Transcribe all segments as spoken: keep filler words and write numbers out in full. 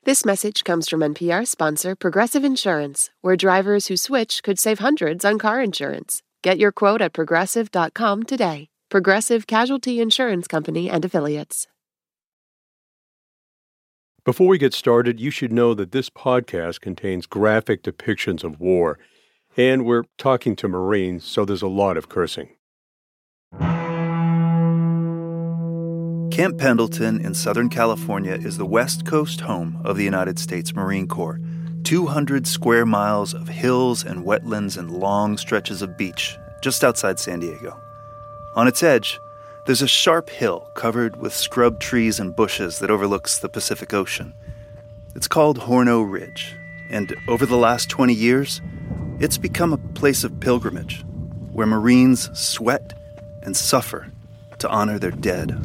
This message comes from N P R sponsor Progressive Insurance, where drivers who switch could save hundreds on car insurance. Get your quote at progressive dot com today. Progressive Casualty Insurance Company and Affiliates. Before we get started, you should know that this podcast contains graphic depictions of war, and we're talking to Marines, so there's a lot of cursing. Camp Pendleton in Southern California is the West Coast home of the United States Marine Corps. two hundred square miles of hills and wetlands and long stretches of beach just outside San Diego. On its edge, there's a sharp hill covered with scrub trees and bushes that overlooks the Pacific Ocean. It's called Horno Ridge, and over the last twenty years, it's become a place of pilgrimage where Marines sweat and suffer to honor their dead.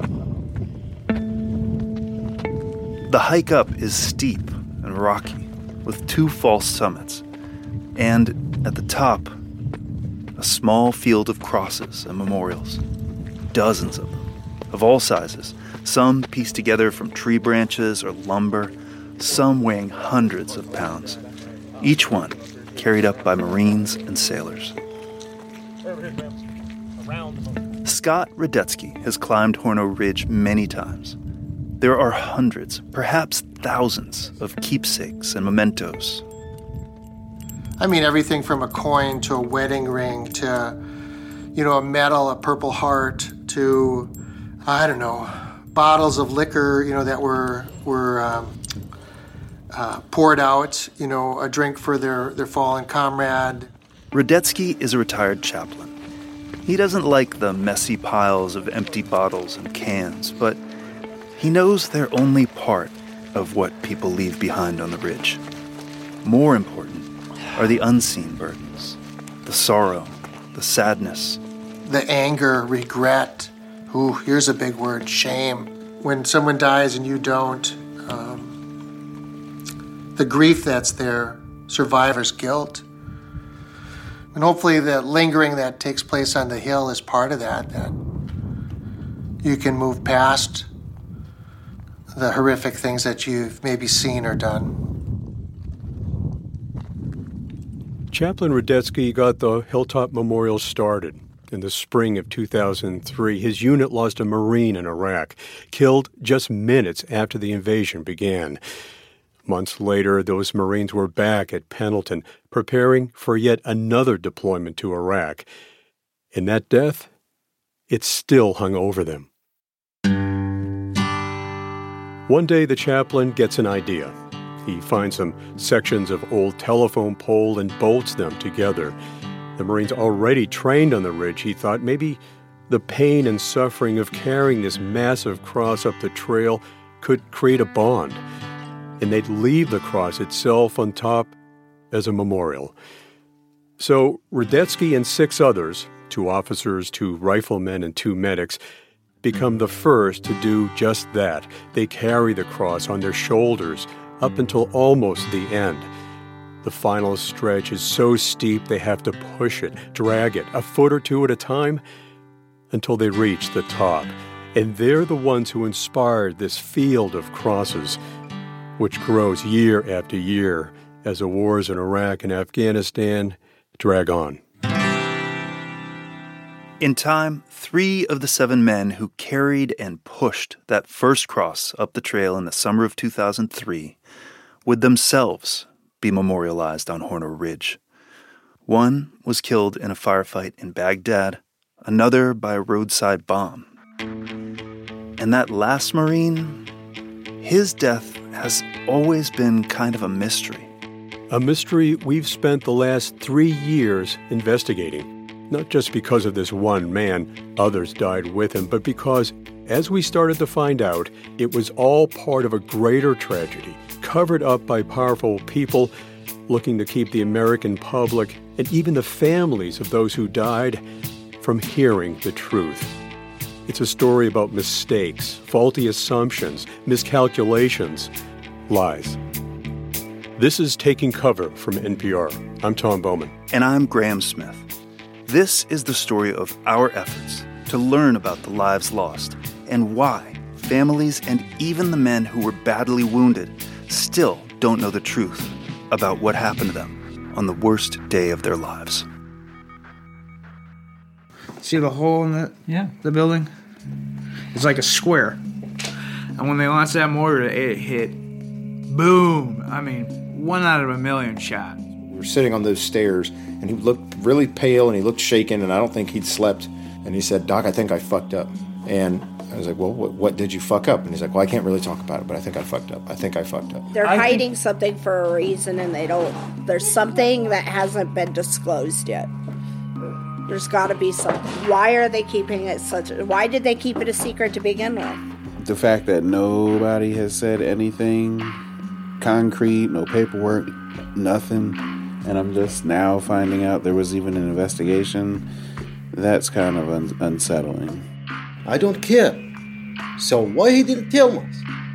The hike up is steep and rocky, with two false summits, and at the top, a small field of crosses and memorials. Dozens of them, of all sizes, some pieced together from tree branches or lumber, some weighing hundreds of pounds, each one carried up by Marines and sailors. Scott Radetzky has climbed Horno Ridge many times. There are hundreds, perhaps thousands, of keepsakes and mementos. I mean, everything from a coin to a wedding ring to, you know, a medal, a Purple Heart, to, I don't know, bottles of liquor, you know, that were were um, uh, poured out, you know, a drink for their, their fallen comrade. Radetzky is a retired chaplain. He doesn't like the messy piles of empty bottles and cans, but he knows they're only part of what people leave behind on the ridge. More important are the unseen burdens, the sorrow, the sadness. The anger, regret, ooh, here's a big word, shame. When someone dies and you don't, um, the grief that's there, survivor's guilt. And hopefully the lingering that takes place on the hill is part of that, that you can move past the horrific things that you've maybe seen or done. Chaplain Radetzky got the Hilltop Memorial started in the spring of two thousand three. His unit lost a Marine in Iraq, killed just minutes after the invasion began. Months later, those Marines were back at Pendleton, preparing for yet another deployment to Iraq. And that death, it still hung over them. One day, the chaplain gets an idea. He finds some sections of old telephone pole and bolts them together. The Marines already trained on the ridge, he thought maybe the pain and suffering of carrying this massive cross up the trail could create a bond, and they'd leave the cross itself on top as a memorial. So Radetzky and six others, two officers, two riflemen, and two medics, become the first to do just that. They carry the cross on their shoulders up until almost the end. The final stretch is so steep they have to push it, drag it, a foot or two at a time, until they reach the top. And they're the ones who inspired this field of crosses, which grows year after year as the wars in Iraq and Afghanistan drag on. In time, three of the seven men who carried and pushed that first cross up the trail in the summer of two thousand three would themselves be memorialized on Horno Ridge. One was killed in a firefight in Baghdad, another by a roadside bomb. And that last Marine, his death has always been kind of a mystery. A mystery we've spent the last three years investigating. Not just because of this one man, others died with him, but because, as we started to find out, it was all part of a greater tragedy, covered up by powerful people looking to keep the American public and even the families of those who died from hearing the truth. It's a story about mistakes, faulty assumptions, miscalculations, lies. This is Taking Cover from N P R. I'm Tom Bowman. And I'm Graham Smith. This is the story of our efforts to learn about the lives lost and why families and even the men who were badly wounded still don't know the truth about what happened to them on the worst day of their lives. See the hole in the, yeah. the building? It's like a square. And when they launched that mortar, it hit, boom. I mean, one out of a million shot. We were sitting on those stairs, and he looked really pale, and he looked shaken, and I don't think he'd slept. And he said, "Doc, I think I fucked up." And I was like, "Well, what, what did you fuck up?" And he's like, "Well, I can't really talk about it, but I think I fucked up. I think I fucked up." They're I hiding think- something for a reason, and they don't. There's something that hasn't been disclosed yet. There's got to be something. Why are they keeping it such? Why did they keep it a secret to begin with? The fact that nobody has said anything concrete, no paperwork, nothing, and I'm just now finding out there was even an investigation, that's kind of un- unsettling. I don't care. So why he didn't tell us?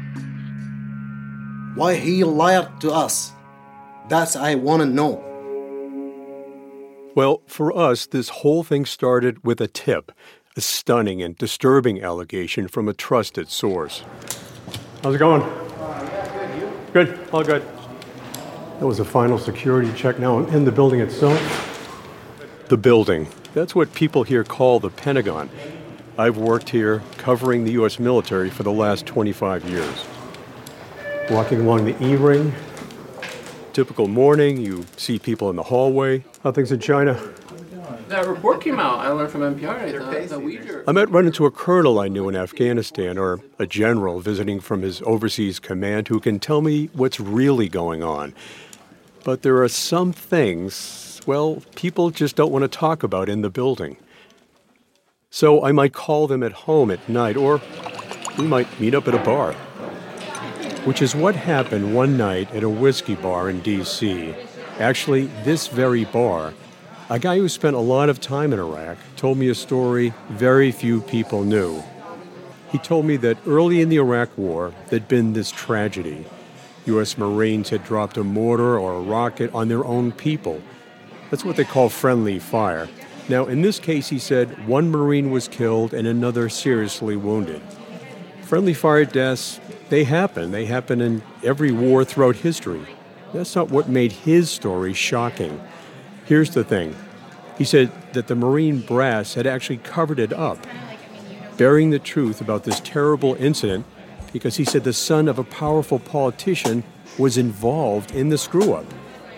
Why he lied to us? That's I want to know. Well, for us, this whole thing started with a tip, a stunning and disturbing allegation from a trusted source. How's it going? Good, all good. That was a final security check. Now I'm in the building itself. The building. That's what people here call the Pentagon. I've worked here covering the U S military for the last twenty-five years. Walking along the E-ring. Typical morning, you see people in the hallway. How things in China? That report came out. I learned from N P R that, that we I might run into a colonel I knew in Afghanistan or a general visiting from his overseas command who can tell me what's really going on. But there are some things, well, people just don't want to talk about in the building. So I might call them at home at night, or we might meet up at a bar. Which is what happened one night at a whiskey bar in D C Actually, this very bar. A guy who spent a lot of time in Iraq told me a story very few people knew. He told me that early in the Iraq War, there'd been this tragedy. U S Marines had dropped a mortar or a rocket on their own people. That's what they call friendly fire. Now, in this case, he said one Marine was killed and another seriously wounded. Friendly fire deaths, they happen. They happen in every war throughout history. That's not what made his story shocking. Here's the thing. He said that the Marine brass had actually covered it up, burying the truth about this terrible incident because he said the son of a powerful politician was involved in the screw-up.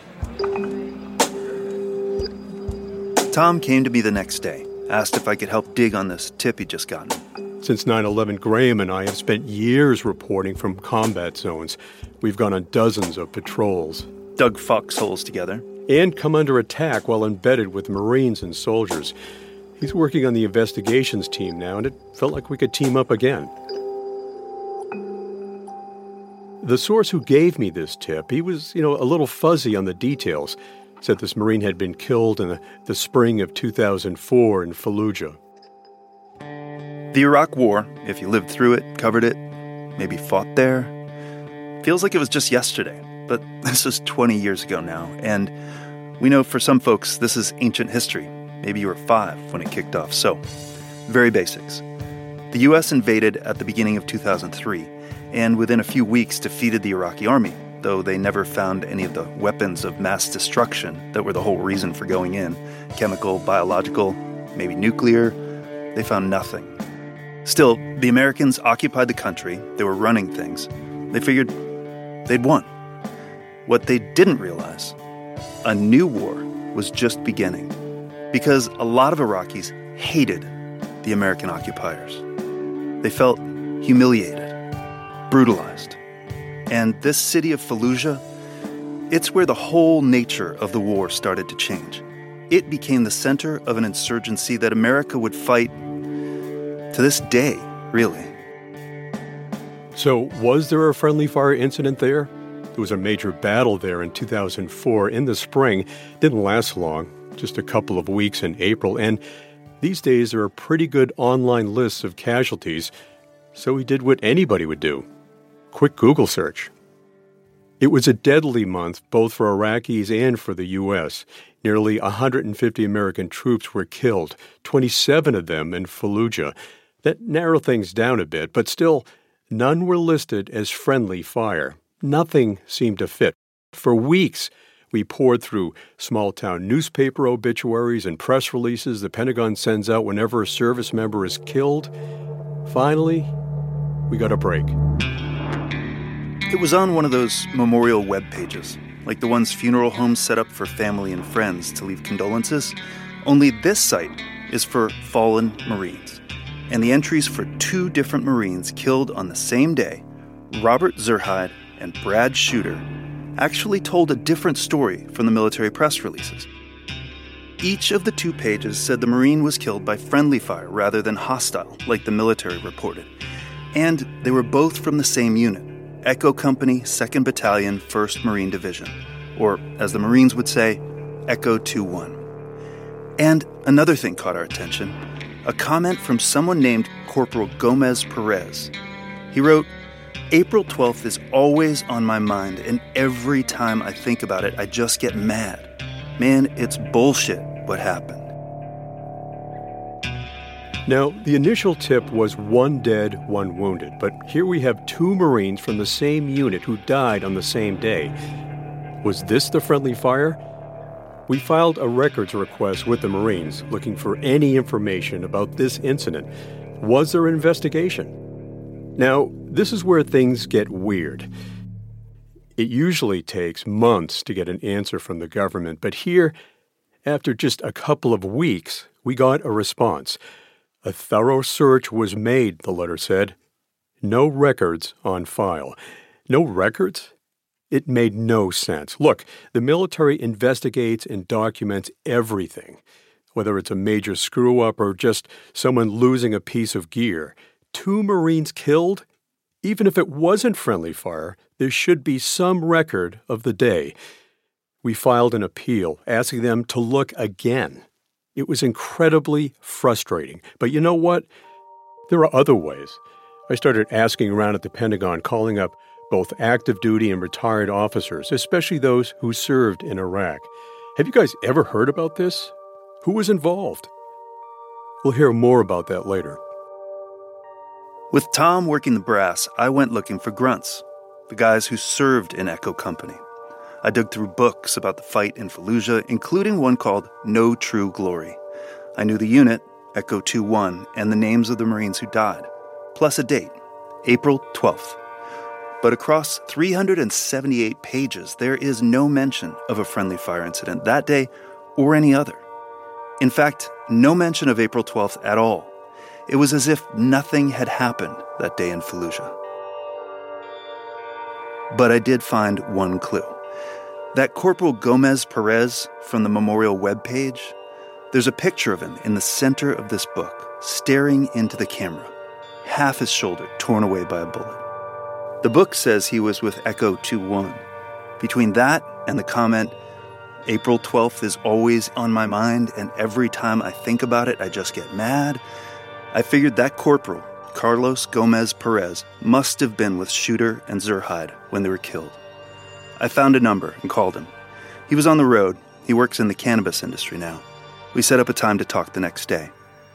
Tom came to me the next day, asked if I could help dig on this tip he'd just gotten. Since nine eleven, Graham and I have spent years reporting from combat zones. We've gone on dozens of patrols. Dug foxholes together. And come under attack while embedded with Marines and soldiers. He's working on the investigations team now, and it felt like we could team up again. The source who gave me this tip, he was, you know, a little fuzzy on the details. Said this Marine had been killed in the, the spring of two thousand four in Fallujah. The Iraq War, if you lived through it, covered it, maybe fought there, feels like it was just yesterday. But this is twenty years ago now, and we know for some folks this is ancient history. Maybe you were five when it kicked off. So, very basics. The U S invaded at the beginning of two thousand three, and within a few weeks defeated the Iraqi army, though they never found any of the weapons of mass destruction that were the whole reason for going in. Chemical, biological, maybe nuclear. They found nothing. Still, the Americans occupied the country. They were running things. They figured they'd won. What they didn't realize, a new war was just beginning, because a lot of Iraqis hated the American occupiers. They felt humiliated, brutalized. And this city of Fallujah, it's where the whole nature of the war started to change. It became the center of an insurgency that America would fight to this day, really. So, was there a friendly fire incident there? There was a major battle there in two thousand four in the spring. Didn't last long, just a couple of weeks in April. And these days, there are pretty good online lists of casualties. So he did what anybody would do. Quick Google search. It was a deadly month, both for Iraqis and for the U S. Nearly one hundred fifty American troops were killed, twenty-seven of them in Fallujah. That narrowed things down a bit, but still, none were listed as friendly fire. nothing seemed to fit. For weeks, we poured through small-town newspaper obituaries and press releases the Pentagon sends out whenever a service member is killed. Finally, we got a break. It was on one of those memorial web pages, like the ones funeral homes set up for family and friends to leave condolences. Only this site is for fallen Marines. And the entries for two different Marines killed on the same day, Robert Zurheide and Brad Shooter, actually told a different story from the military press releases. Each of the two pages said the Marine was killed by friendly fire rather than hostile, like the military reported. And they were both from the same unit, Echo Company, second Battalion, first Marine Division, or as the Marines would say, Echo two one. And another thing caught our attention, a comment from someone named Corporal Gomez Perez. He wrote, April twelfth is always on my mind, and every time I think about it, I just get mad. Man, it's bullshit what happened. Now, the initial tip was one dead, one wounded, but here we have two Marines from the same unit who died on the same day. Was this the friendly fire? We filed a records request with the Marines looking for any information about this incident. Was there an investigation? Now, this is where things get weird. It usually takes months to get an answer from the government, but here, after just a couple of weeks, we got a response. A thorough search was made, the letter said. No records on file. No records? It made no sense. Look, the military investigates and documents everything, whether it's a major screw-up or just someone losing a piece of gear. Two Marines killed? Even if it wasn't friendly fire, there should be some record of the day. We filed an appeal, asking them to look again. It was incredibly frustrating. But you know what? There are other ways. I started asking around at the Pentagon, calling up both active duty and retired officers, especially those who served in Iraq. Have you guys ever heard about this? Who was involved? We'll hear more about that later. With Tom working the brass, I went looking for grunts, the guys who served in Echo Company. I dug through books about the fight in Fallujah, including one called No True Glory. I knew the unit, Echo two one, and the names of the Marines who died, plus a date, April twelfth. But across three hundred seventy-eight pages, there is no mention of a friendly fire incident that day or any other. In fact, no mention of April twelfth at all. It was as if nothing had happened that day in Fallujah. But I did find one clue. That Corporal Gomez Perez from the memorial webpage, there's a picture of him in the center of this book, staring into the camera, half his shoulder torn away by a bullet. The book says he was with Echo two one. Between that and the comment, April twelfth is always on my mind, and every time I think about it, I just get mad, I figured that corporal, Carlos Gomez Perez, must have been with Shooter and Zurheide when they were killed. I found a number and called him. He was on the road. He works in the cannabis industry now. We set up a time to talk the next day.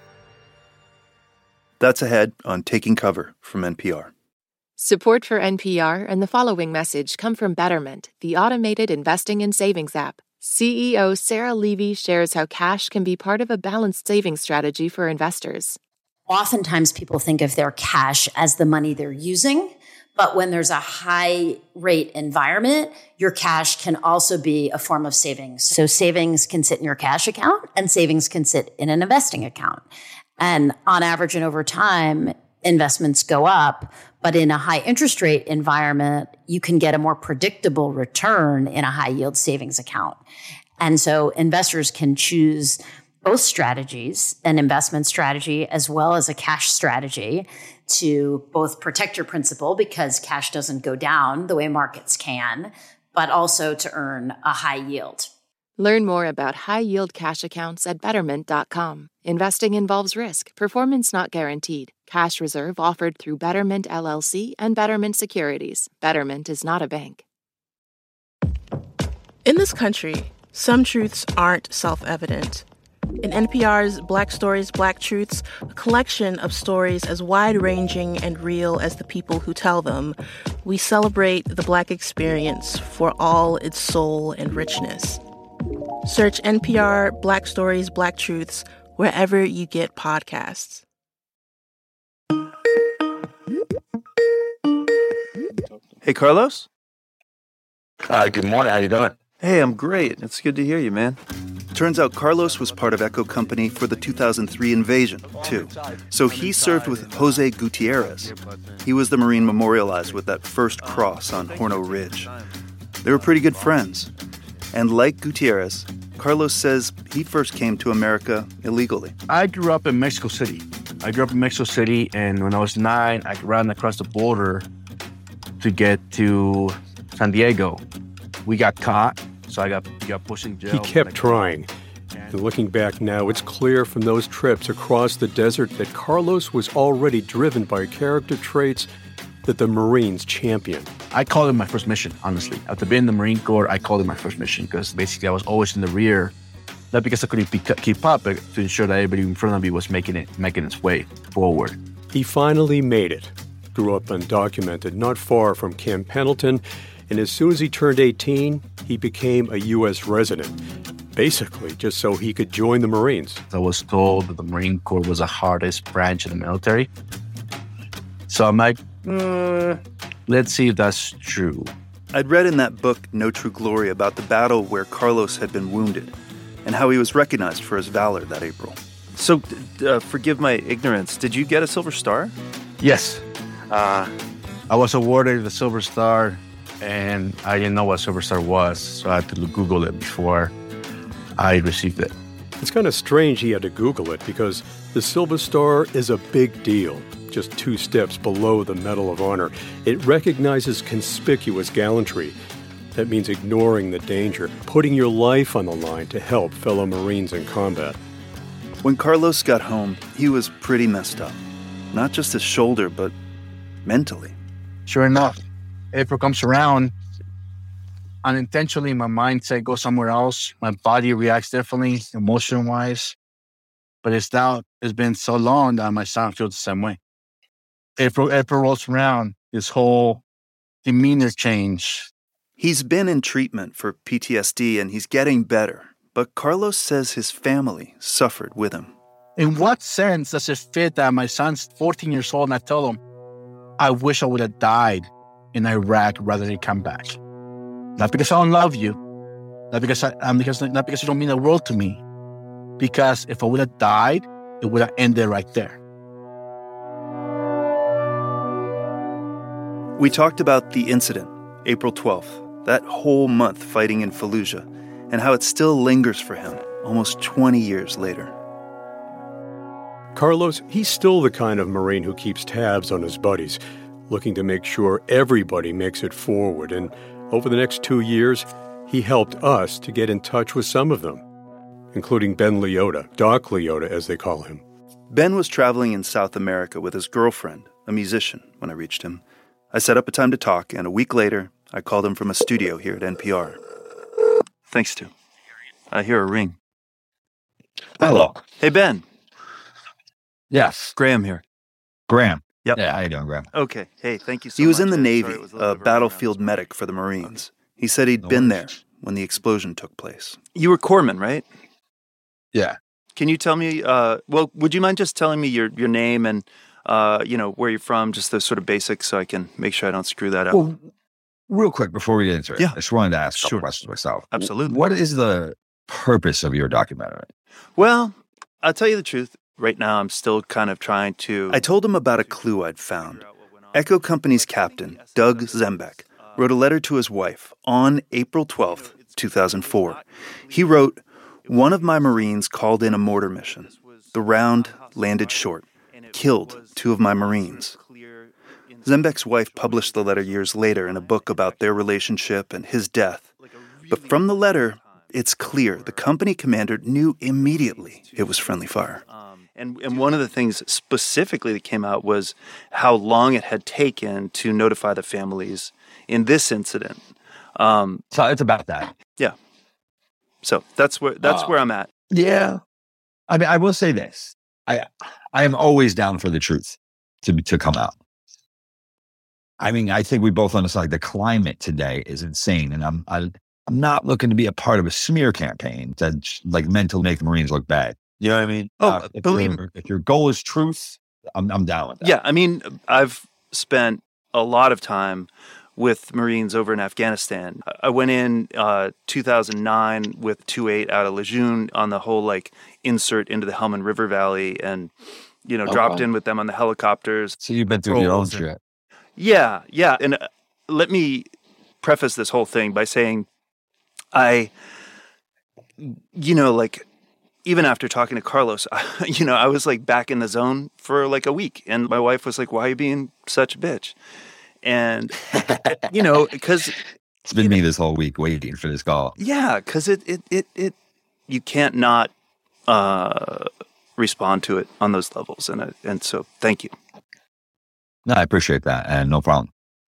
That's ahead on Taking Cover from N P R. Support for N P R and the following message come from Betterment, the automated investing and savings app. C E O Sarah Levy shares how cash can be part of a balanced savings strategy for investors. Oftentimes people think of their cash as the money they're using, but when there's a high rate environment, your cash can also be a form of savings. So savings can sit in your cash account and savings can sit in an investing account. And on average and over time, investments go up, but in a high interest rate environment, you can get a more predictable return in a high yield savings account. And so investors can choose both strategies, an investment strategy as well as a cash strategy, to both protect your principal because cash doesn't go down the way markets can, but also to earn a high yield. Learn more about high-yield cash accounts at betterment dot com. Investing involves risk. Performance not guaranteed. Cash reserve offered through Betterment L L C and Betterment Securities. Betterment is not a bank. In this country, some truths aren't self-evident. In N P R's Black Stories, Black Truths, a collection of stories as wide-ranging and real as the people who tell them, we celebrate the Black experience for all its soul and richness. Search N P R Black Stories, Black Truths wherever you get podcasts. Hey, Carlos? Hi, good morning. How you doing? Hey, I'm great. It's good to hear you, man. Turns out Carlos was part of Echo Company for the two thousand three invasion, too. So he served with Jose Gutierrez. He was the Marine memorialized with that first cross on Horno Ridge. They were pretty good friends. And like Gutierrez, Carlos says he first came to America illegally. I grew up in Mexico City. I grew up in Mexico City, and when I was nine, I ran across the border to get to San Diego. We got caught. So I got, got pushed in jail. He kept trying. And looking back now, it's clear from those trips across the desert that Carlos was already driven by character traits that the Marines championed. I called it my first mission, honestly. After being in the Marine Corps, I called it my first mission because basically I was always in the rear, not because I couldn't be, keep up, but to ensure that everybody in front of me was making it, making its way forward. He finally made it. Grew up undocumented, not far from Camp Pendleton, and as soon as he turned eighteen, he became a U S resident, basically just so he could join the Marines. I was told that the Marine Corps was the hardest branch in the military. So I'm like, mm, let's see if that's true. I'd read in that book, No True Glory, about the battle where Carlos had been wounded and how he was recognized for his valor that April. So, uh, forgive my ignorance, did you get a Silver Star? Yes. Uh, I was awarded the Silver Star, and I didn't know what Silver Star was, so I had to Google it before I received it. It's kind of strange he had to Google it because the Silver Star is a big deal, just two steps below the Medal of Honor. It recognizes conspicuous gallantry. That means ignoring the danger, putting your life on the line to help fellow Marines in combat. When Carlos got home, he was pretty messed up. Not just his shoulder, but mentally. Sure enough, April comes around, unintentionally my mindset goes somewhere else. My body reacts differently, emotion-wise. But it's now, it's been so long that my son feels the same way. April, April rolls around, his whole demeanor change. He's been in treatment for P T S D and he's getting better. But Carlos says his family suffered with him. In what sense does it fit that my son's fourteen years old and I tell him, I wish I would have died in Iraq rather than come back? Not because I don't love you, not because I, um, because not because you don't mean the world to me. Because if I would have died, it would have ended right there. We talked about the incident, April twelfth, that whole month fighting in Fallujah, and how it still lingers for him almost twenty years later. Carlos, he's still the kind of Marine who keeps tabs on his buddies, looking to make sure everybody makes it forward. And over the next two years, he helped us to get in touch with some of them, including Ben Liotta, Doc Liotta, as they call him. Ben was traveling in South America with his girlfriend, a musician, when I reached him. I set up a time to talk, and a week later, I called him from a studio here at N P R. Thanks, Stu. I hear a ring. Hello. Hey, Ben. Yes. Graham here. Graham. Yep. Yeah, how you doing, Graham? Okay. Hey, thank you so much. He was in the Navy, a battlefield medic for the Marines. He said he'd been there when the explosion took place. You were corpsman, right? Yeah. Can you tell me, uh, well, would you mind just telling me your, your name and, uh, you know, where you're from, just the sort of basics so I can make sure I don't screw that up? Well, real quick before we get into it, yeah. I just wanted to ask a couple Sure. questions myself. Absolutely. What is the purpose of your documentary? Well, I'll tell you the truth. Right now, I'm still kind of trying to... I told him about a clue I'd found. Echo Company's captain, Doug Zembeck, wrote a letter to his wife on April twelfth, two thousand four. He wrote, "One of my Marines called in a mortar mission. The round landed short, killed two of my Marines." Zembeck's wife published the letter years later in a book about their relationship and his death. But from the letter, it's clear the company commander knew immediately it was friendly fire. And and one of the things specifically that came out was how long it had taken to notify the families in this incident. Um, so it's about that. Yeah. So that's where that's uh, where I'm at. Yeah. I mean, I will say this. I I am always down for the truth to to come out. I mean, I think we both understand like, the climate today is insane, and I'm I, I'm not looking to be a part of a smear campaign that's like meant to make the Marines look bad. You know what I mean? Oh, uh, if, believe your, if your goal is truth, I'm I'm down with that. Yeah, I mean, I've spent a lot of time with Marines over in Afghanistan. I went in uh, two thousand nine with two eight out of Lejeune on the whole like insert into the Helmand River Valley, and you know, Oh, dropped wow. in with them on the helicopters. So you've been through your own Rolls. shit. Yeah, yeah. And uh, let me preface this whole thing by saying I, you know, like, even after talking to Carlos, you know, I was like back in the zone for like a week. And my wife was like, why are you being such a bitch? And, you know, because It's been me this whole week waiting for this call. yeah, because it, it, it, it, you can't not uh, respond to it on those levels. And, I, and so thank you. No, I appreciate that, and no problem.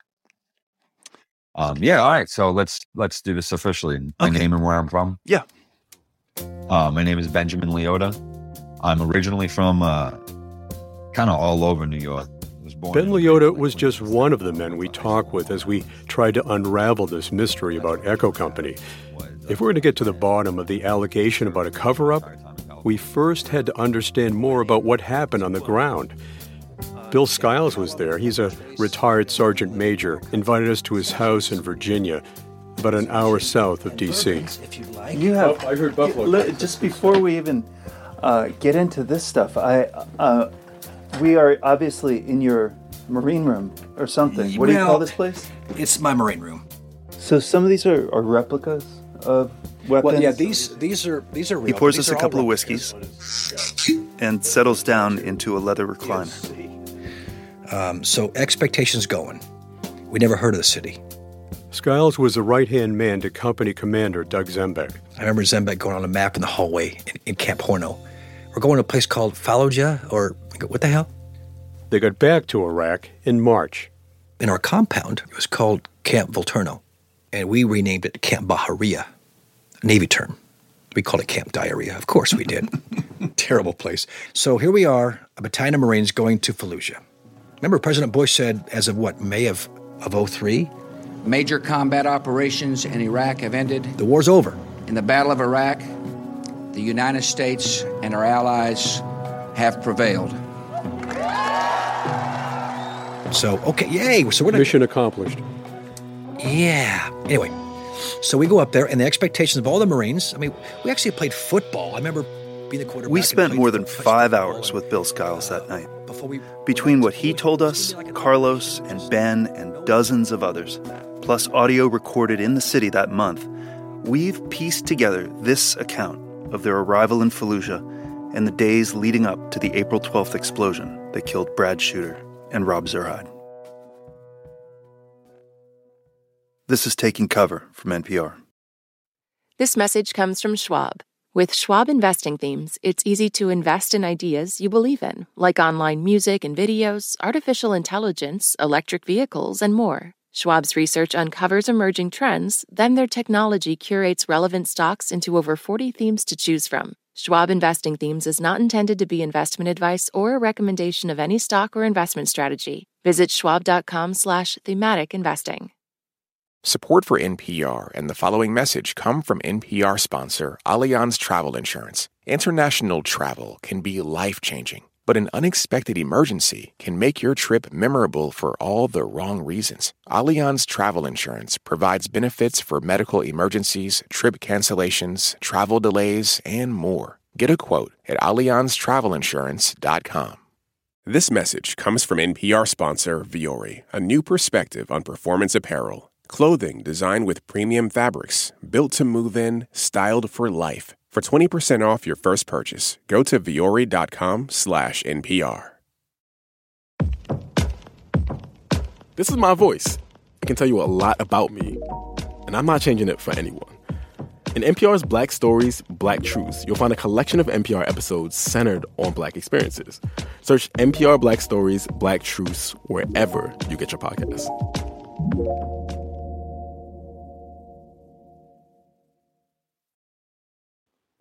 Um, yeah, all right. So let's let's do this officially. My Okay. name and where I'm from. Yeah. Uh, my name is Benjamin Leota. I'm originally from uh, kind of all over New York. I was born Ben in- Leota was just one of the men we talked with as we tried to unravel this mystery about Echo Company. If we're going to get to the bottom of the allegation about a cover-up, we first had to understand more about what happened on the ground. Bill Skiles was there. He's a retired sergeant major, invited us to his house in Virginia, about an hour south of D C. You have. I heard Buffalo. Li- Just before we even uh, get into this stuff, I uh, we are obviously in your Marine room or something. What do you call Well, this place? It's my Marine room. So some of these are, are replicas of weapons. Well, yeah, these these are these are real. He pours These us a are all couple of replicas. whiskeys and settles down into a leather recliner. Um, so expectations going. We never heard of the city. Skiles was the right-hand man to company commander Doug Zembeck. I remember Zembeck going on a map in the hallway in, in Camp Horno. We're going to a place called Fallujah, or what the hell? They got back to Iraq in March. In our compound, it was called Camp Volturno, and we renamed it Camp Bahariya, a Navy term. We called it Camp Diarrhea. Of course we did. Terrible place. So here we are, a battalion of Marines going to Fallujah. Remember, President Bush said, as of what, May of, of oh three? Major combat operations in Iraq have ended. The war's over. In the Battle of Iraq, the United States and our allies have prevailed. So, okay, yay. So we're not, Mission accomplished. yeah. Anyway, so we go up there, and the expectations of all the Marines, I mean, we actually played football. I remember being the quarterback. We and spent playing more than touch five football hours with Bill Skiles that night. Before we, Between what he told us, Carlos and Ben and dozens of others, plus audio recorded in the city that month, we've pieced together this account of their arrival in Fallujah and the days leading up to the April twelfth explosion that killed Brad Shooter and Rob Zerhide. This is Taking Cover from N P R. This message comes from Schwab. With Schwab Investing Themes, it's easy to invest in ideas you believe in, like online music and videos, artificial intelligence, electric vehicles, and more. Schwab's research uncovers emerging trends, then their technology curates relevant stocks into over forty themes to choose from. Schwab Investing Themes is not intended to be investment advice or a recommendation of any stock or investment strategy. Visit schwab.com slash thematic investing. Support for N P R and the following message come from N P R sponsor Allianz Travel Insurance. International travel can be life-changing, but an unexpected emergency can make your trip memorable for all the wrong reasons. Allianz Travel Insurance provides benefits for medical emergencies, trip cancellations, travel delays, and more. Get a quote at allianz travel insurance dot com. This message comes from N P R sponsor Vuori, a new perspective on performance apparel. Clothing designed with premium fabrics, built to move in, styled for life. For twenty percent off your first purchase, go to vuori.com slash NPR. This is my voice. It can tell you a lot about me, and I'm not changing it for anyone. In N P R's Black Stories, Black Truths, you'll find a collection of N P R episodes centered on Black experiences. Search N P R Black Stories, Black Truths wherever you get your podcasts.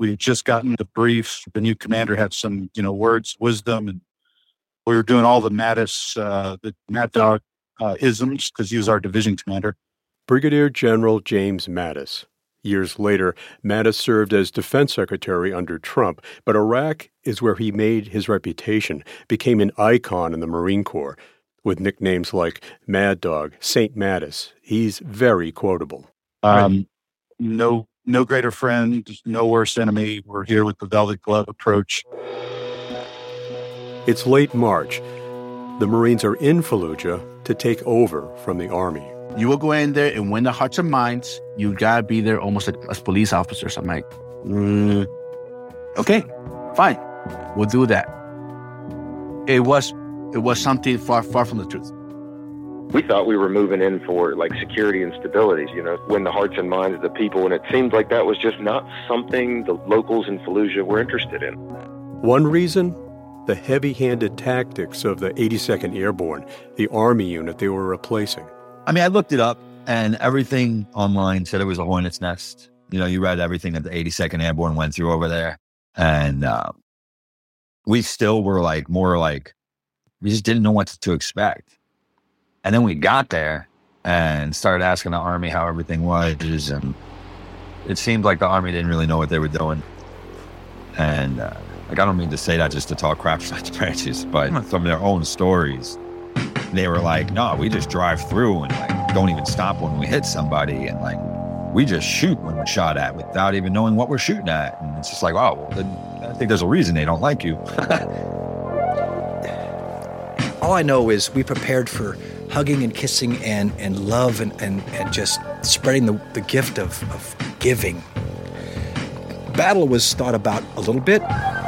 We had just gotten the brief. The new commander had some, you know, words, wisdom, and we were doing all the Mattis, uh, the Mad Dog uh, isms because he was our division commander. Brigadier General James Mattis. Years later, Mattis served as defense secretary under Trump, but Iraq is where he made his reputation, became an icon in the Marine Corps. With nicknames like Mad Dog, Saint Mattis, he's very quotable. Um, no, no greater friend, no worse enemy. We're here with the velvet glove approach. It's late March. The Marines are in Fallujah to take over from the Army. You will go in there and win the hearts and minds. You gotta be there almost like as police officers. I'm like, mm, okay, fine, we'll do that. It was, it was something far, far from the truth. We thought we were moving in for like security and stability, you know, win the hearts and minds of the people, and it seemed like that was just not something the locals in Fallujah were interested in. One reason? The heavy-handed tactics of the eighty-second Airborne, the Army unit they were replacing. I mean, I looked it up, and everything online said it was a hornet's nest. You know, you read everything that the eighty-second Airborne went through over there. And uh, we still were like, more like, we just didn't know what to expect. And then we got there and started asking the Army how everything was. And it seemed like the Army didn't really know what they were doing. And uh, like, I don't mean to say that just to talk crap about the branches, but from their own stories, they were like, no, we just drive through and like don't even stop when we hit somebody, and like we just shoot when we're shot at without even knowing what we're shooting at. And it's just like, oh, well, then I think there's a reason they don't like you. All I know is we prepared for hugging and kissing and, and love and, and, and just spreading the, the gift of, of giving. Battle was thought about a little bit,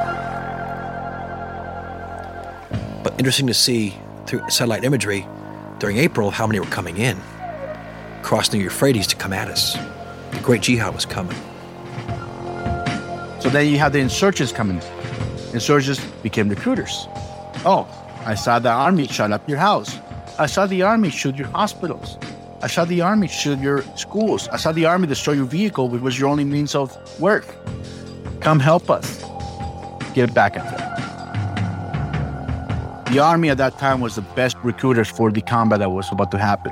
but interesting to see through satellite imagery during April how many were coming in, crossing the Euphrates to come at us. The Great Jihad was coming. So then you have the insurgents coming. Insurgents became recruiters. Oh, I saw the Army shut up your house. I saw the Army shoot your hospitals. I saw the Army shoot your schools. I saw the Army destroy your vehicle, which was your only means of work. Come help us. Get back at them. The Army at that time was the best recruiters for the combat that was about to happen.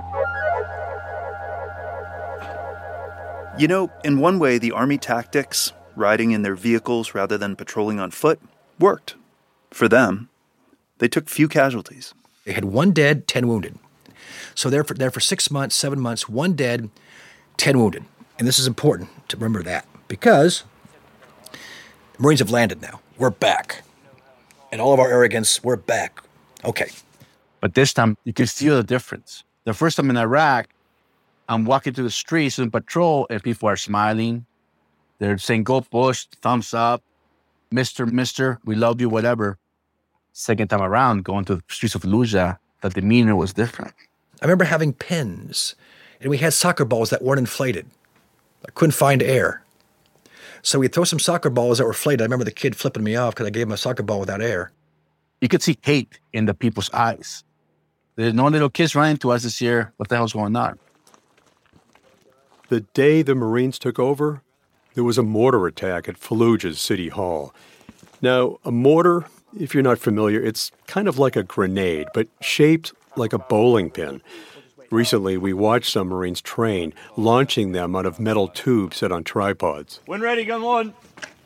You know, in one way, the Army tactics, riding in their vehicles rather than patrolling on foot, worked. For them, they took few casualties. They had one dead, ten wounded. So they're for, there for six months, seven months, one dead, ten wounded. And this is important to remember that, because the Marines have landed now. We're back. And all of our arrogance, we're back. Okay. But this time, you can feel the difference. The first time in Iraq, I'm walking through the streets in patrol, and people are smiling. They're saying, go Bush, thumbs up, Mister, Mister, we love you, whatever. Second time around, going to the streets of Fallujah, the demeanor was different. I remember having pens, and we had soccer balls that weren't inflated. I couldn't find air. So we'd throw some soccer balls that were inflated. I remember the kid flipping me off because I gave him a soccer ball without air. You could see hate in the people's eyes. There's no little kids running to us this year. What the hell's going on? The day the Marines took over, there was a mortar attack at Fallujah's City Hall. Now, a mortar, if you're not familiar, it's kind of like a grenade, but shaped like a bowling pin. Recently, we watched some Marines train, launching them out of metal tubes set on tripods. When ready, gun one.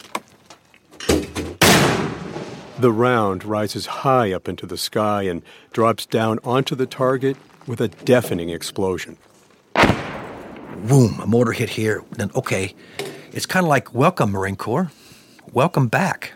The round rises high up into the sky and drops down onto the target with a deafening explosion. Boom, a mortar hit here. Then, okay, it's kind of like, welcome, Marine Corps. Welcome back.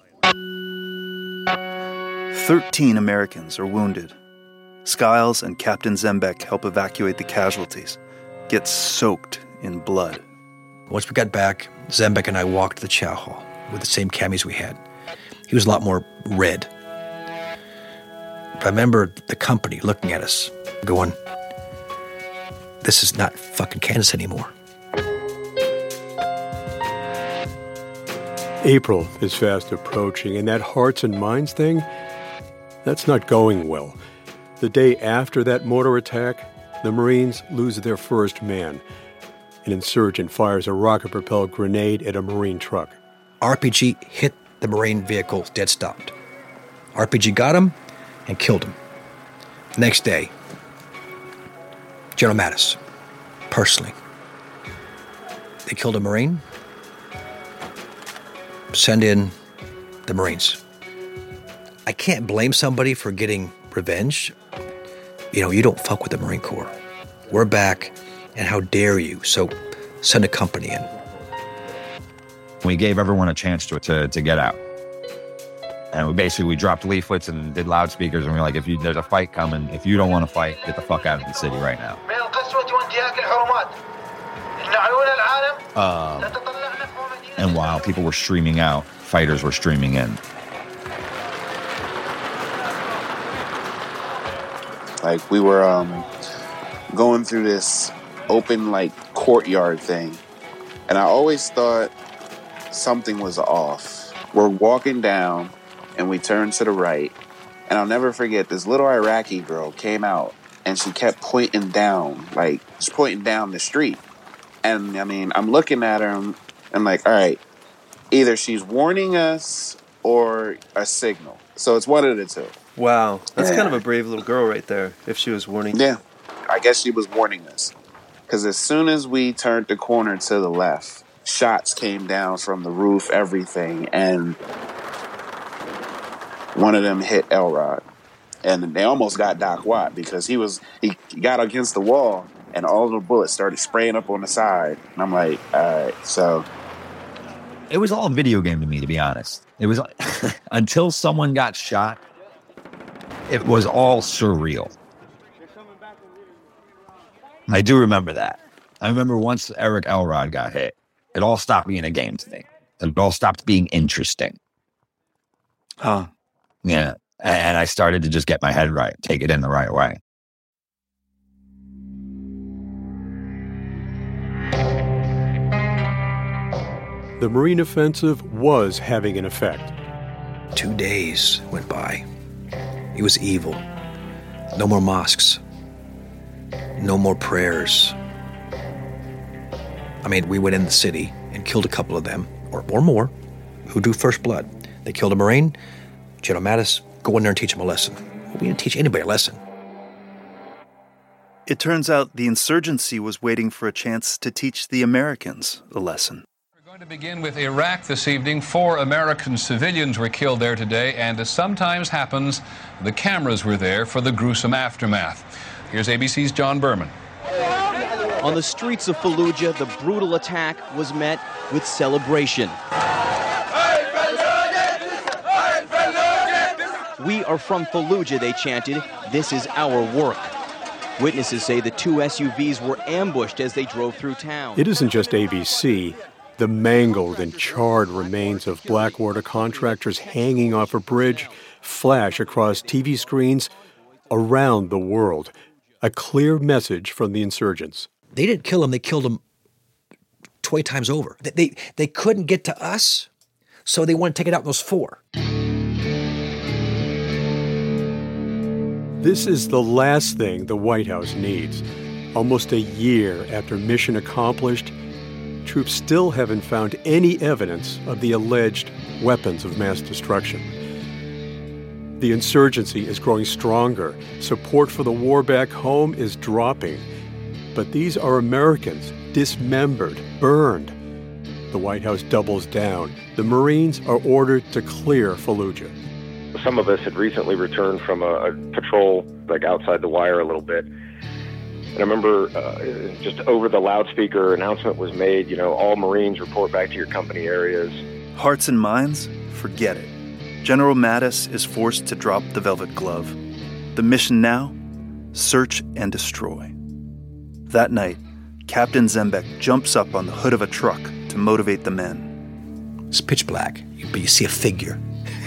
Thirteen Americans are wounded. Skiles and Captain Zembeck help evacuate the casualties, get soaked in blood. Once we got back, Zembeck and I walked to the chow hall with the same camis we had. He was a lot more red. But I remember the company looking at us, going, this is not fucking Kansas anymore. April is fast approaching, and that hearts and minds thing, that's not going well. The day after that mortar attack, the Marines lose their first man. An insurgent fires a rocket-propelled grenade at a Marine truck. R P G hit the Marine vehicle dead stopped. R P G got him and killed him. Next day, General Mattis, personally, they killed a Marine, send in the Marines. I can't blame somebody for getting revenge. You know, you don't fuck with the Marine Corps. We're back, and how dare you? So send a company in. We gave everyone a chance to, to, to get out. And we basically, we dropped leaflets and did loudspeakers, and we were like, if you, there's a fight coming, if you don't want to fight, get the fuck out of the city right now. Uh, and while people were streaming out, fighters were streaming in. Like, we were um, going through this open, like, courtyard thing. And I always thought something was off. We're walking down, and we turned to the right. And I'll never forget, this little Iraqi girl came out, and she kept pointing down, like, just pointing down the street. And, I mean, I'm looking at her, and I'm like, all right, either she's warning us or a signal. So it's one of the two. Wow. That's yeah. kind of a brave little girl right there, if she was warning. Yeah. I guess she was warning us. Because as soon as we turned the corner to the left, shots came down from the roof, everything, and one of them hit Elrod. And they almost got Doc Watt because he was he got against the wall and all the bullets started spraying up on the side. And I'm like, all right, so. It was all a video game to me, to be honest. It was until someone got shot, it was all surreal. I do remember that. I remember once Eric Elrod got hit, it all stopped being a game to me. It all stopped being interesting. Huh. Yeah. And I started to just get my head right, take it in the right way. The Marine offensive was having an effect. Two days went by. It was evil. No more mosques. No more prayers. I mean, we went in the city and killed a couple of them, or, or more, who drew first blood. They killed a Marine. General Mattis, go in there and teach him a lesson. Well, we didn't teach anybody a lesson. It turns out the insurgency was waiting for a chance to teach the Americans a lesson. To begin with Iraq this evening, four American civilians were killed there today, and as sometimes happens, the cameras were there for the gruesome aftermath. Here's A B C's John Berman. On the streets of Fallujah, the brutal attack was met with celebration. We are from Fallujah, they chanted. This is our work. Witnesses say the two S U Vs were ambushed as they drove through town. It isn't just A B C. The mangled and charred remains of Blackwater contractors hanging off a bridge flash across T V screens around the world. A clear message from the insurgents. They didn't kill him, they killed him twenty times over. They, they, they couldn't get to us, so they wanted to take it out on those four. This is the last thing the White House needs. Almost a year after mission accomplished, troops still haven't found any evidence of the alleged weapons of mass destruction. The insurgency is growing stronger. Support for the war back home is dropping. But these are Americans, dismembered, burned. The White House doubles down. The Marines are ordered to clear Fallujah. Some of us had recently returned from a, a patrol, like outside the wire a little bit. And I remember uh, just over the loudspeaker announcement was made, you know, all Marines report back to your company areas. Hearts and minds? Forget it. General Mattis is forced to drop the velvet glove. The mission now? Search and destroy. That night, Captain Zembeck jumps up on the hood of a truck to motivate the men. It's pitch black, but you see a figure.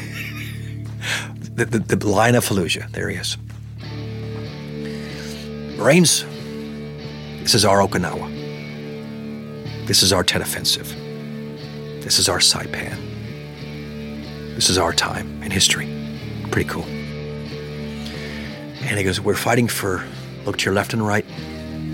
the, the, the line of Fallujah, there he is. Marines, this is our Okinawa. This is our Tet Offensive. This is our Saipan. This is our time in history. Pretty cool. And he goes, we're fighting for, look to your left and right.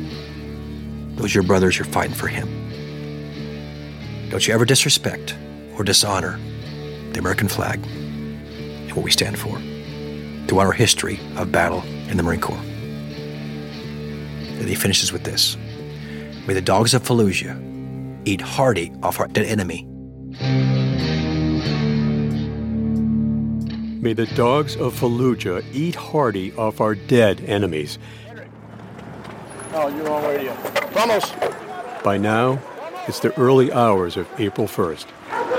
Those are your brothers, you're fighting for him. Don't you ever disrespect or dishonor the American flag and what we stand for, throughout our history of battle in the Marine Corps. And he finishes with this: may the dogs of Fallujah eat hearty of our dead enemy. May the dogs of Fallujah eat hearty off our dead enemies. Oh, you're on radio. Vamos! By now, it's the early hours of April first.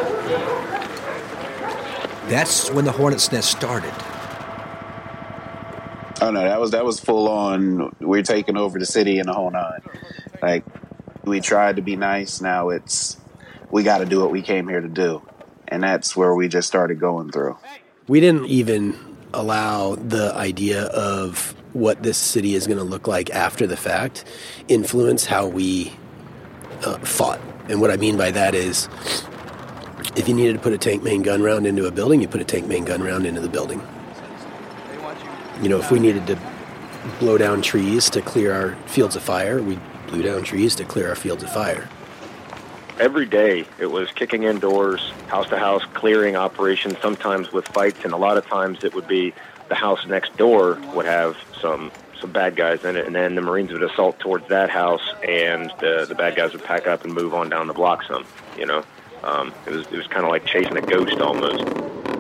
That's when the Hornets' Nest started. Oh no, that was that was full on. We're taking over the city and the whole nine. Like, we tried to be nice. Now it's we got to do what we came here to do, and that's where we just started going through. We didn't even allow the idea of what this city is going to look like after the fact influence how we uh, fought. And what I mean by that is, if you needed to put a tank main gun round into a building, you put a tank main gun round into the building. You know, if we needed to blow down trees to clear our fields of fire, we blew down trees to clear our fields of fire. Every day it was kicking in doors, house to house, clearing operations, sometimes with fights, and a lot of times it would be the house next door would have some some bad guys in it, and then the Marines would assault towards that house, and the the bad guys would pack up and move on down the block some, you know. Um, it was it was kind of like chasing a ghost almost.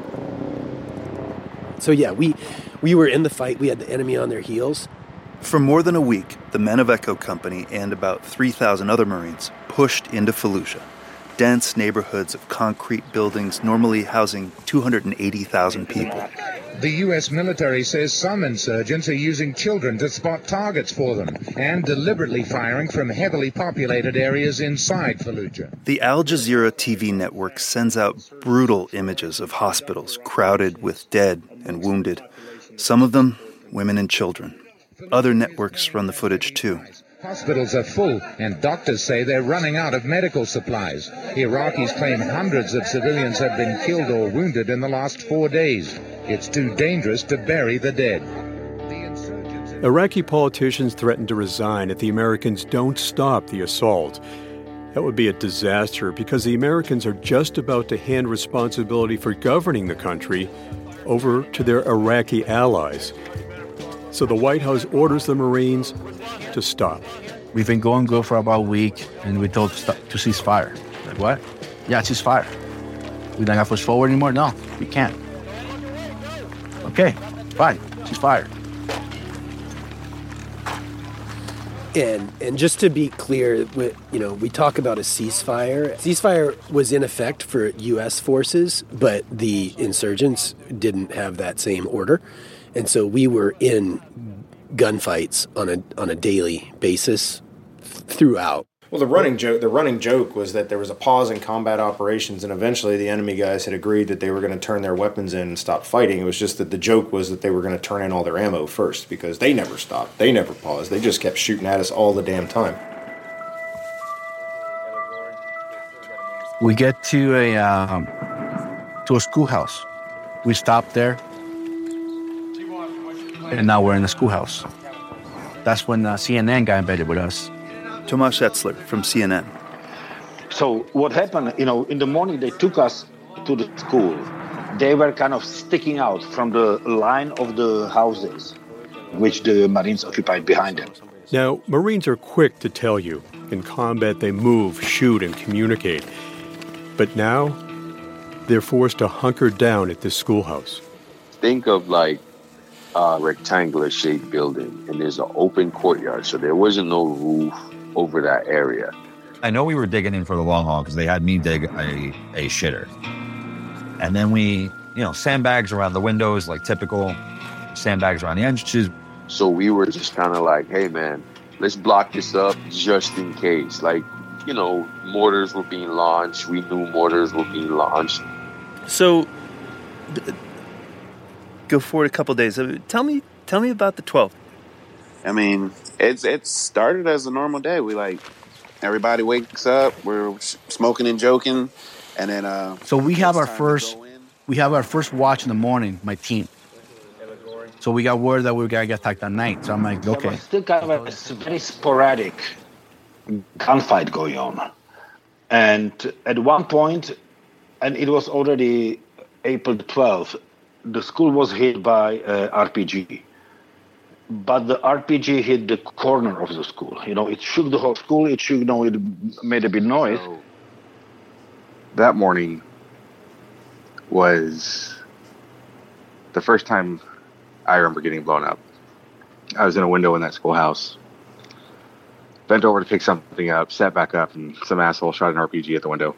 So yeah, we we were in the fight. We had the enemy on their heels. For more than a week, the Men of Echo Company and about three thousand other Marines pushed into Fallujah, dense neighborhoods of concrete buildings normally housing two hundred eighty thousand people. The U S military says some insurgents are using children to spot targets for them and deliberately firing from heavily populated areas inside Fallujah. The Al Jazeera T V network sends out brutal images of hospitals crowded with dead and wounded, some of them women and children. Other networks run the footage too. Hospitals are full, and doctors say they're running out of medical supplies. Iraqis claim hundreds of civilians have been killed or wounded in the last four days. It's too dangerous to bury the dead. Iraqi politicians threaten to resign if the Americans don't stop the assault. That would be a disaster because the Americans are just about to hand responsibility for governing the country over to their Iraqi allies. So the White House orders the Marines to stop. We've been going good for about a week, and we're told to, stop, to cease fire. Like, what? Yeah, cease fire. We don't have to push forward anymore? No, we can't. Okay, fine, cease fire. And and just to be clear, we, you know, we talk about a ceasefire. Ceasefire was in effect for U S forces, but the insurgents didn't have that same order. And so we were in gunfights on a on a daily basis throughout. Well, the running joke the running joke was that there was a pause in combat operations, and eventually the enemy guys had agreed that they were going to turn their weapons in and stop fighting. It was just that the joke was that they were going to turn in all their ammo first, because they never stopped. They never paused. They just kept shooting at us all the damn time. We get to a um, to a schoolhouse. We stopped there, and now we're in the schoolhouse. That's when uh, C N N got embedded with us. Tomasz Etzler from C N N. So what happened, you know, in the morning they took us to the school. They were kind of sticking out from the line of the houses, which the Marines occupied behind them. Now, Marines are quick to tell you. In combat, they move, shoot, and communicate. But now, they're forced to hunker down at this schoolhouse. Think of like a rectangular shaped building, and there's an open courtyard, so there wasn't no roof over that area. I know we were digging in for the long haul because they had me dig a, a shitter. And then we, you know, sandbags around the windows, like typical sandbags around the entrances. So we were just kind of like, hey, man, let's block this up just in case. Like, you know, mortars were being launched. We knew mortars were being launched. So, go forward a couple days. Tell me, tell me about the twelfth. I mean, it's it started as a normal day. We like everybody wakes up, we're smoking and joking, and then uh. So we have our first, we have our first watch in the morning. My team. So we got word that we were gonna get attacked at night. So I'm like, okay. There was still kind of a very sporadic gunfight going on, and at one point, and it was already April twelfth. The school was hit by uh, R P G. But the R P G hit the corner of the school. You know, it shook the whole school. It shook, you know, it made a big noise. So, that morning was the first time I remember getting blown up. I was in a window in that schoolhouse, bent over to pick something up, sat back up, and some asshole shot an R P G at the window.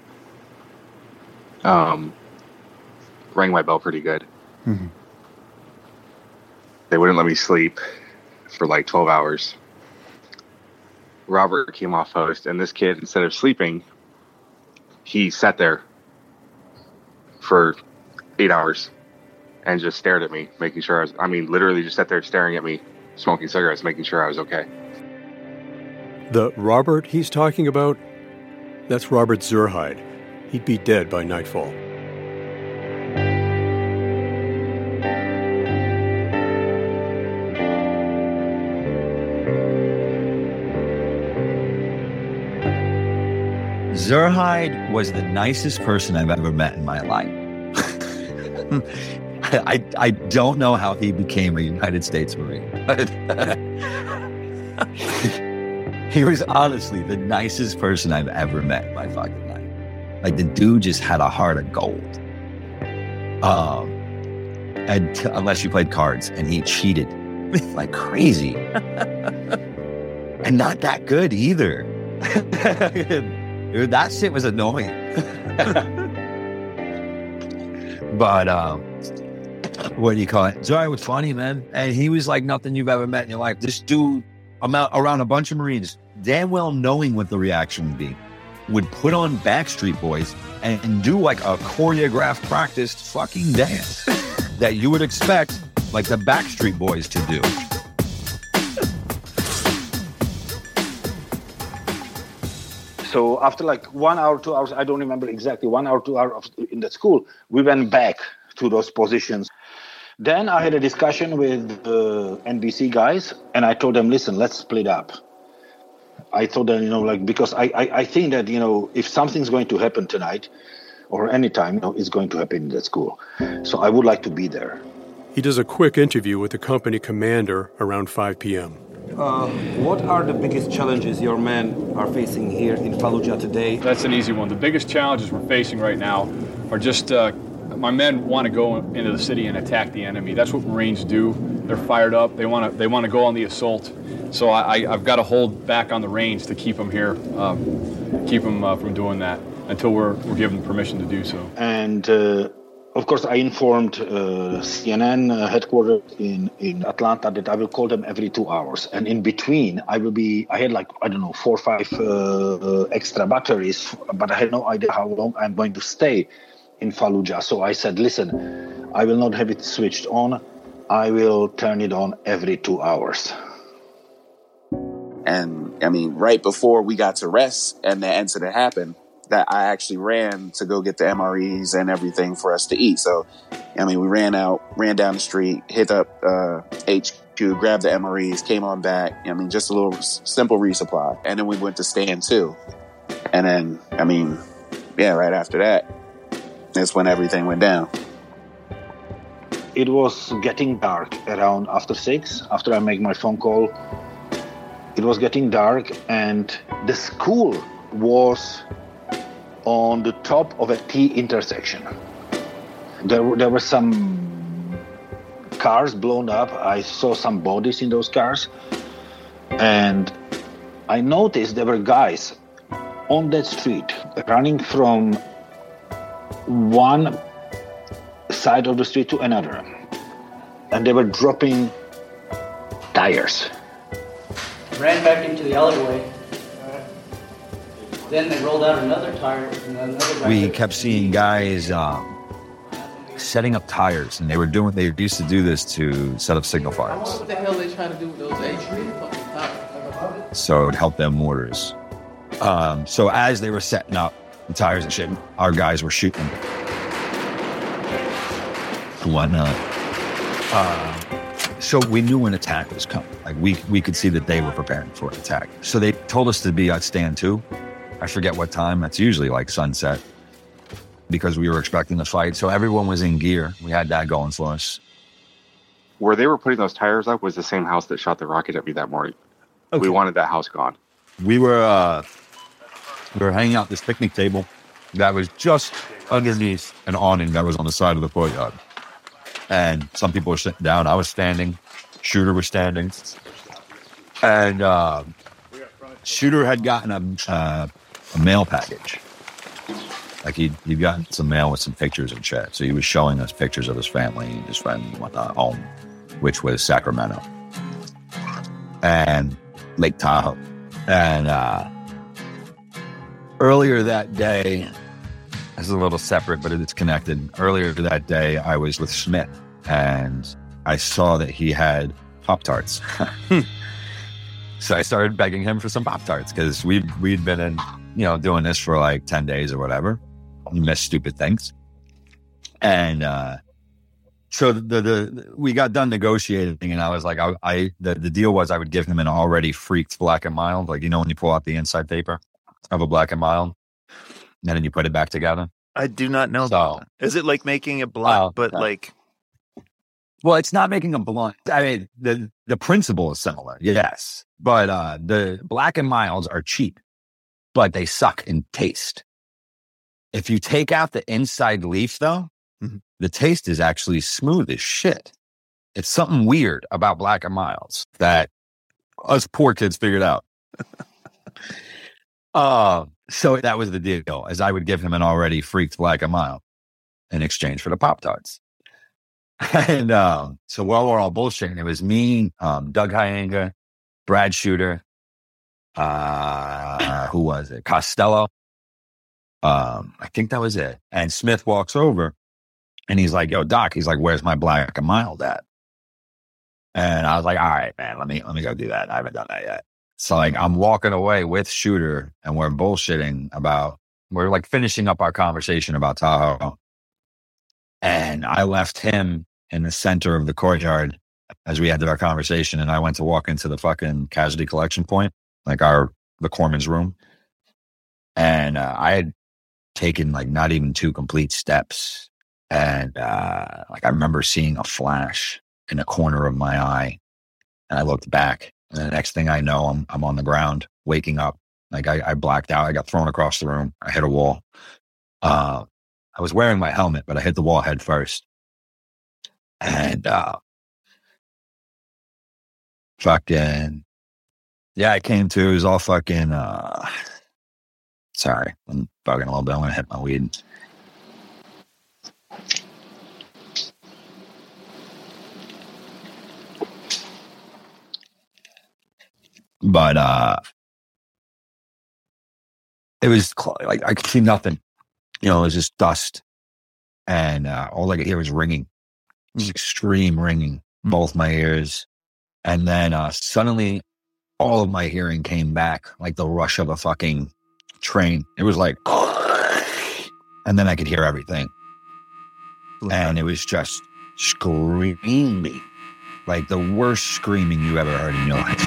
Um, rang my bell pretty good. Mm-hmm. They wouldn't let me sleep for like twelve hours. Robert came off post, and this kid, instead of sleeping, he sat there for eight hours and just stared at me, making sure I was, I mean, literally just sat there staring at me, smoking cigarettes, making sure I was okay. The Robert he's talking about, that's Robert Zurheide. He'd be dead by nightfall. Zurheide was the nicest person I've ever met in my life. I I don't know how he became a United States Marine. He was honestly the nicest person I've ever met in my fucking life. Like, the dude just had a heart of gold. Um, and t- unless you played cards, and he cheated like crazy, and not that good either. Dude, that shit was annoying. But um, what do you call it? Zurheide was funny, man, and he was like nothing you've ever met in your life. This dude, I'm out around a bunch of Marines, damn well knowing what the reaction would be, would put on Backstreet Boys and, and do like a choreographed, practiced fucking dance that you would expect like the Backstreet Boys to do. So after like one hour, two hours, I don't remember exactly, one hour, two hours in the school, we went back to those positions. Then I had a discussion with the N B C guys, and I told them, listen, let's split up. I told them, you know, like, because I, I, I think that, you know, if something's going to happen tonight or anytime, you know, it's going to happen in that school. So I would like to be there. He does a quick interview with the company commander around five p.m. Uh, what are the biggest challenges your men are facing here in Fallujah today? That's an easy one. The biggest challenges we're facing right now are just, uh, my men want to go into the city and attack the enemy. That's what Marines do. They're fired up. They want to they want to go on the assault. So I, I, I've got to hold back on the reins to keep them here, um, keep them uh, from doing that until we're, we're given permission to do so. And uh, of course, I informed uh, C N N uh, headquarters in, in Atlanta that I will call them every two hours. And in between, I will be, I had like, I don't know, four or five uh, uh, extra batteries, but I had no idea how long I'm going to stay in Fallujah. So I said, listen, I will not have it switched on. I will turn it on every two hours. And I mean, right before we got to rest and the incident happened, that I actually ran to go get the M R Es and everything for us to eat. So, I mean, we ran out, ran down the street, hit up uh, H Q, grabbed the M R Es, came on back. I mean, just a little simple resupply. And then we went to stand two. And then, I mean, yeah, right after that, that's when everything went down. It was getting dark around after six, after I make my phone call. It was getting dark, and the school was on the top of a T intersection. There were, there were some cars blown up. I saw some bodies in those cars. And I noticed there were guys on that street running from one side of the street to another. And they were dropping tires. Ran back into the alleyway. Then they rolled out another tire. And another we kept seeing guys um, setting up tires, and they were doing. They used to do this to set up signal fires. What the hell are they trying to do with those H three fucking tires? So it would help them mortars. Um, so as they were setting up the tires and shit, our guys were shooting whatnot. Uh, so we knew an attack was coming. Like we we could see that they were preparing for an attack. So they told us to be at stand two. I forget what time. That's usually like sunset. because we were expecting the fight. So everyone was in gear. We had that going for us. Where they were putting those tires up was the same house that shot the rocket at me that morning. Okay. We wanted that house gone. We were uh, we were hanging out at this picnic table that was just underneath an awning that was on the side of the courtyard. And some people were sitting down. I was standing. Shooter was standing. And uh, Shooter had gotten a, uh, a mail package. Like he'd, he'd gotten some mail with some pictures and shit. So he was showing us pictures of his family and his friends and whatnot home, which was Sacramento and Lake Tahoe. And uh, earlier that day, this is a little separate, but it's connected. Earlier that day, I was with Smith, and I saw that he had Pop-Tarts. So I started begging him for some Pop-Tarts, because we'd, we'd been in, you know, doing this for like ten days or whatever. We missed stupid things. And uh, so the, the we got done negotiating, and I was like, I, I the, the deal was I would give him an already freaked Black and Mild, like, you know, when you pull out the inside paper of a Black and Mild, and then you put it back together. I do not know so, that. Is it like making a blunt, uh, but uh, like... Well, it's not making a blunt. I mean, the, the principle is similar, yes. But uh, the Black and Milds are cheap, but they suck in taste. If you take out the inside leaf, though, mm-hmm. the taste is actually smooth as shit. It's something weird about Black and Milds that us poor kids figured out. uh, so that was the deal, as I would give him an already freaked Black and Mild in exchange for the Pop-Tarts. And um, so while we're all bullshitting, it was me, um, Doug Hyanga, Brad Shooter, uh, who was it? Costello. Um, I think that was it. And Smith walks over and he's like, yo, Doc, he's like, where's my Black and Mild at? And I was like, all right, man, let me, let me go do that. I haven't done that yet. So like, I'm walking away with Shooter and we're bullshitting about, we're like finishing up our conversation about Tahoe. And I left him in the center of the courtyard as we ended our conversation. And I went to walk into the fucking casualty collection point, like our, the corpsman's room. And uh, I had taken like not even two complete steps. And uh, like I remember seeing a flash in the corner of my eye. And I looked back. And the next thing I know, I'm I'm on the ground, waking up. Like I, I blacked out. I got thrown across the room. I hit a wall. Uh, I was wearing my helmet, but I hit the wall head first. And uh, fucking, yeah, I came to. It was all fucking, uh, sorry, I'm bugging a little bit. I'm going to hit my weed. But uh, it was like I could see nothing. You know, it was just dust. And uh, all I could hear was ringing. It was extreme ringing, both my ears. And then uh, suddenly all of my hearing came back like the rush of a fucking train. It was like, and then I could hear everything. And it was just screaming, like the worst screaming you ever heard in your life.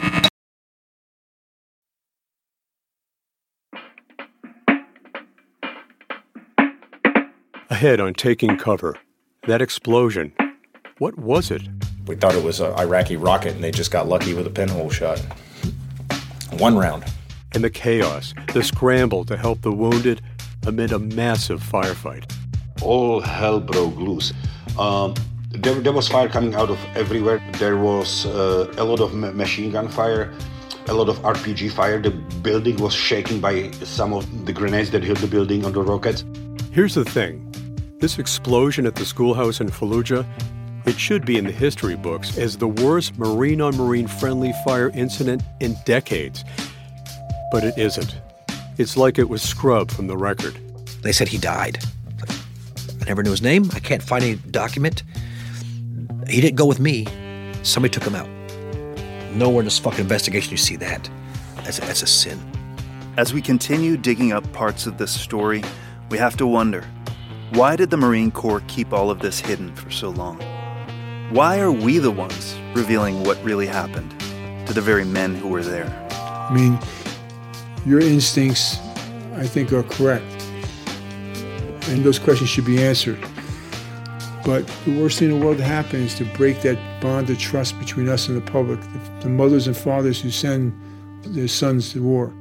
Ahead on Taking Cover, that explosion, what was it? We thought it was an Iraqi rocket, and they just got lucky with a pinhole shot. One round. And the chaos, the scramble to help the wounded amid a massive firefight. All hell broke loose. Um, there, there was fire coming out of everywhere. There was uh, a lot of ma- machine gun fire, a lot of R P G fire. The building was shaken by some of the grenades that hit the building on the rockets. Here's the thing. This explosion at the schoolhouse in Fallujah, it should be in the history books as the worst Marine-on-Marine friendly fire incident in decades. But it isn't. It's like it was scrubbed from the record. They said he died. I never knew his name. I can't find any document. He didn't go with me. Somebody took him out. Nowhere in this fucking investigation you see that. That's a, that's a sin. As we continue digging up parts of this story, we have to wonder, why did the Marine Corps keep all of this hidden for so long? Why are we the ones revealing what really happened to the very men who were there? I mean, your instincts, I think, are correct. and those questions should be answered. But the worst thing in the world to happen is to break that bond of trust between us and the public, the, the mothers and fathers who send their sons to war.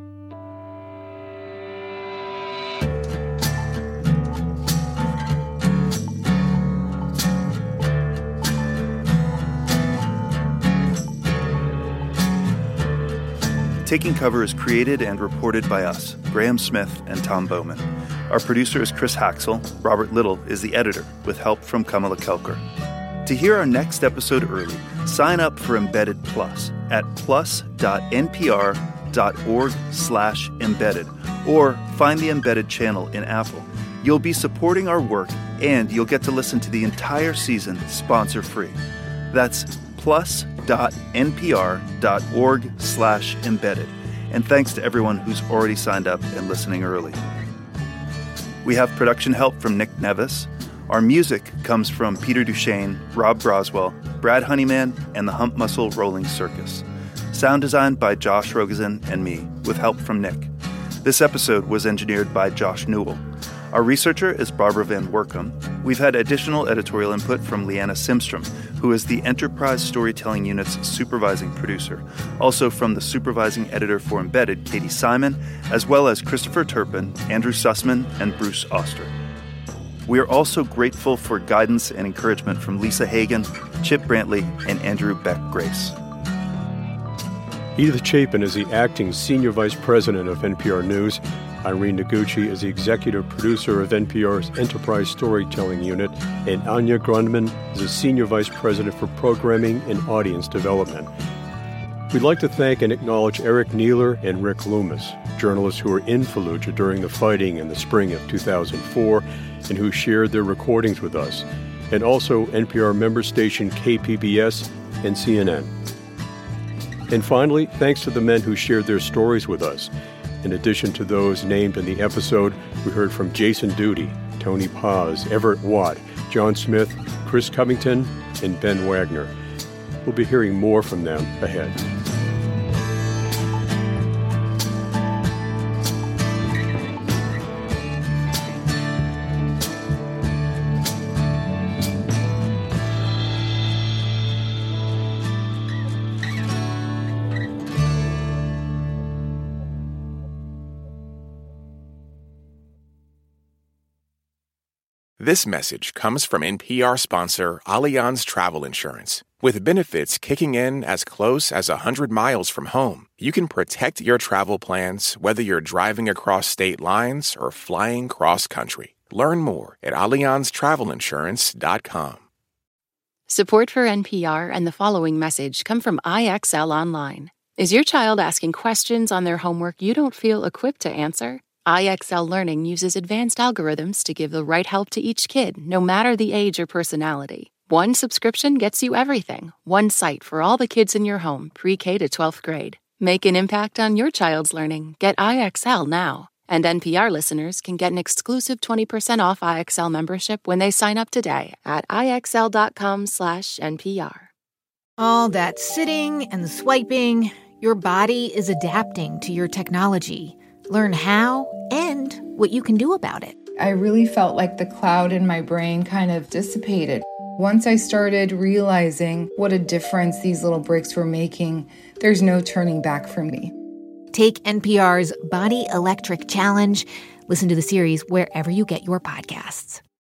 Taking Cover is created and reported by us, Graham Smith and Tom Bowman. Our producer is Chris Haxel. Robert Little is the editor, with help from Kamala Kelker. To hear our next episode early, sign up for Embedded Plus at plus.npr.org slash embedded, or find the Embedded channel in Apple. You'll be supporting our work, and you'll get to listen to the entire season sponsor-free. That's plus.npr.org slash embedded. And thanks to everyone who's already signed up and listening early. We have production help from Nick Nevis. Our music comes from Peter Duchesne, Rob Broswell, Brad Honeyman, and the Hump Muscle Rolling Circus. Sound designed by Josh Rogozin and me, with help from Nick. This episode was engineered by Josh Newell. Our researcher is Barbara Van Workum. We've had additional editorial input from Leanna Simstrom, who is the Enterprise Storytelling Unit's supervising producer. Also from the supervising editor for Embedded, Katie Simon, as well as Christopher Turpin, Andrew Sussman, and Bruce Oster. We are also grateful for guidance and encouragement from Lisa Hagen, Chip Brantley, and Andrew Beck-Grace. Edith Chapin is the acting senior vice president of N P R News. Irene Noguchi is the executive producer of N P R's Enterprise Storytelling Unit, and Anya Grundman is the senior vice president for programming and audience development. We'd like to thank and acknowledge Eric Neeler and Rick Loomis, journalists who were in Fallujah during the fighting in the spring of two thousand four and who shared their recordings with us, and also N P R member station K P B S and C N N. And finally, thanks to the men who shared their stories with us. In addition to those named in the episode, we heard from Jason Duty, Tony Paz, Everett Watt, John Smith, Chris Covington, and Ben Wagner. We'll be hearing more from them ahead. This message comes from N P R sponsor Allianz Travel Insurance. With benefits kicking in as close as one hundred miles from home, you can protect your travel plans whether you're driving across state lines or flying cross-country. Learn more at allianz travel insurance dot com. Support for N P R and the following message come from I X L Online. Is your child asking questions on their homework you don't feel equipped to answer? I X L Learning uses advanced algorithms to give the right help to each kid, no matter the age or personality. One subscription gets you everything. One site for all the kids in your home, pre-K to twelfth grade. Make an impact on your child's learning. Get I X L now. And N P R listeners can get an exclusive twenty percent off I X L membership when they sign up today at ixl.com slash NPR. All that sitting and swiping, your body is adapting to your technology. Learn how and what you can do about it. I really felt like the cloud in my brain kind of dissipated. Once I started realizing what a difference these little breaks were making, there's no turning back for me. Take N P R's Body Electric Challenge. Listen to the series wherever you get your podcasts.